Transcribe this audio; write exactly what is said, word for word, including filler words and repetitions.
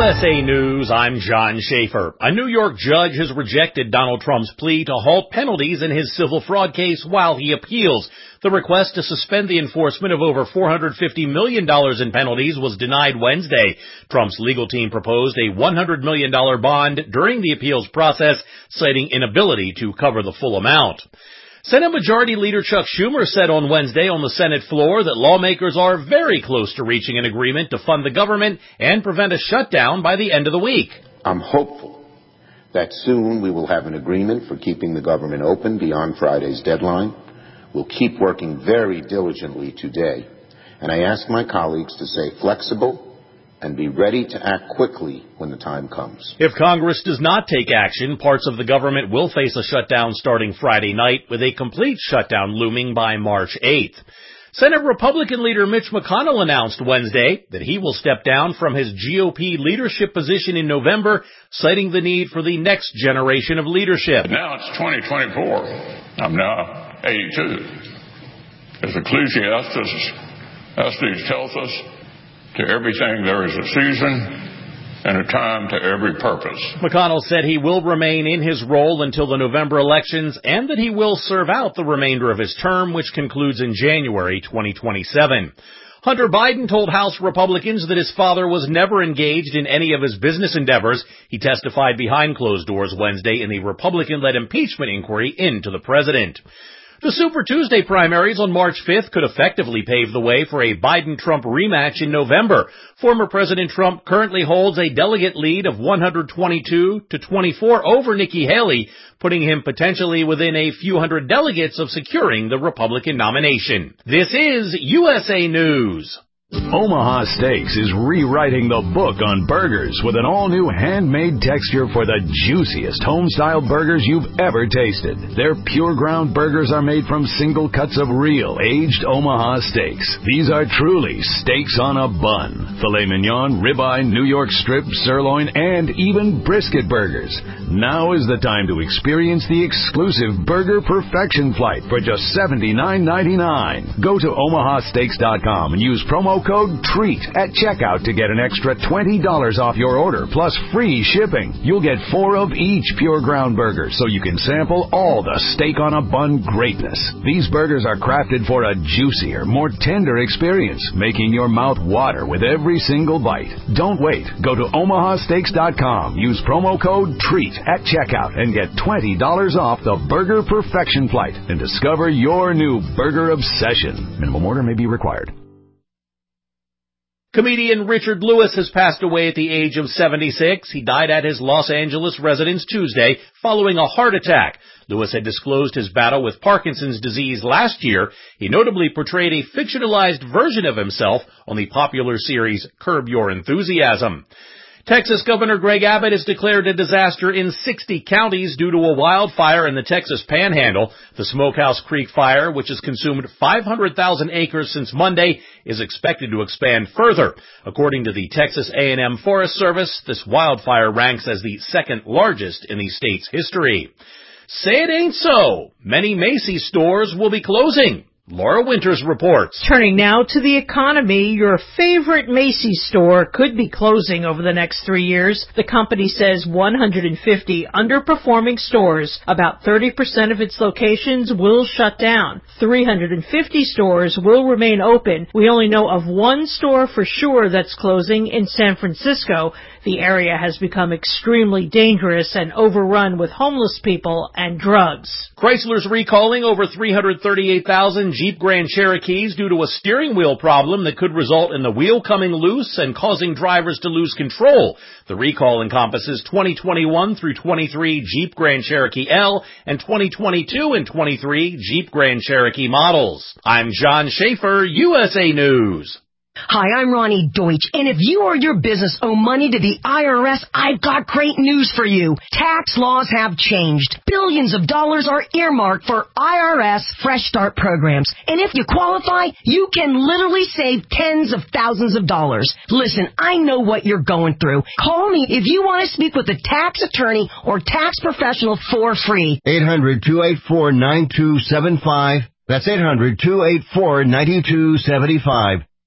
S A News, I'm John Schaefer. A New York judge has rejected Donald Trump's plea to halt penalties in his civil fraud case while he appeals. The request to suspend the enforcement of over four hundred fifty million dollars in penalties was denied Wednesday. Trump's legal team proposed a one hundred million dollars bond during the appeals process, citing inability to cover the full amount. Senate Majority Leader Chuck Schumer said on Wednesday on the Senate floor that lawmakers are very close to reaching an agreement to fund the government and prevent a shutdown by the end of the week. I'm hopeful that soon we will have an agreement for keeping the government open beyond Friday's deadline. We'll keep working very diligently today, and I ask my colleagues to stay flexible and be ready to act quickly when the time comes. If Congress does not take action, parts of the government will face a shutdown starting Friday night, with a complete shutdown looming by March eighth. Senate Republican leader Mitch McConnell announced Wednesday that he will step down from his G O P leadership position in November, citing the need for the next generation of leadership. Now it's twenty twenty-four. I'm now eighty-two. As Ecclesiastes Estes tells us, to everything there is a season and a time to every purpose. McConnell said he will remain in his role until the November elections and that he will serve out the remainder of his term, which concludes in January twenty twenty-seven. Hunter Biden told House Republicans that his father was never engaged in any of his business endeavors. He testified behind closed doors Wednesday in the Republican-led impeachment inquiry into the president. The Super Tuesday primaries on March fifth could effectively pave the way for a Biden-Trump rematch in November. Former President Trump currently holds a delegate lead of one hundred twenty-two to twenty-four over Nikki Haley, putting him potentially within a few hundred delegates of securing the Republican nomination. This is U S A News. Omaha Steaks is rewriting the book on burgers with an all-new handmade texture for the juiciest home-style burgers you've ever tasted. Their pure ground burgers are made from single cuts of real, aged Omaha steaks. These are truly steaks on a bun. Filet mignon, ribeye, New York strip, sirloin, and even brisket burgers. Now is the time to experience the exclusive Burger Perfection Flight for just seventy-nine ninety-nine. Go to omaha steaks dot com and use promo code TREAT at checkout to get an extra twenty dollars off your order, plus free shipping. You'll get four of each pure ground burger, so you can sample all the steak on a bun greatness. These burgers are crafted for a juicier, more tender experience, making your mouth water with every single bite. Don't wait. Go to omaha steaks dot com, use promo code TREAT at checkout, and get twenty dollars off the Burger Perfection Flight and discover your new burger obsession. Minimum order may be required. Comedian Richard Lewis has passed away at the age of seventy-six. He died at his Los Angeles residence Tuesday following a heart attack. Lewis had disclosed his battle with Parkinson's disease last year. He notably portrayed a fictionalized version of himself on the popular series Curb Your Enthusiasm. Texas Governor Greg Abbott has declared a disaster in sixty counties due to a wildfire in the Texas Panhandle. The Smokehouse Creek fire, which has consumed five hundred thousand acres since Monday, is expected to expand further. According to the Texas A and M Forest Service, this wildfire ranks as the second largest in the state's history. Say it ain't so. Many Macy's stores will be closing. Laura Winters reports. Turning now to the economy, your favorite Macy's store could be closing over the next three years. The company says one hundred fifty underperforming stores, about thirty percent of its locations, will shut down. three hundred fifty stores will remain open. We only know of one store for sure that's closing in San Francisco. The area has become extremely dangerous and overrun with homeless people and drugs. Chrysler's recalling over three hundred thirty-eight thousand Jeep Grand Cherokees due to a steering wheel problem that could result in the wheel coming loose and causing drivers to lose control. The recall encompasses twenty twenty-one through twenty-three Jeep Grand Cherokee L and twenty twenty-two and twenty-three Jeep Grand Cherokee models. I'm John Schaefer, U S A News. Hi, I'm Ronnie Deutsch, and if you or your business owe money to the I R S, I've got great news for you. Tax laws have changed. Billions of dollars are earmarked for I R S Fresh Start programs, and if you qualify, you can literally save tens of thousands of dollars. Listen, I know what you're going through. Call me if you want to speak with a tax attorney or tax professional for free. eight hundred, two eight four, nine two seven five. That's eight hundred, two eight four, nine two seven five.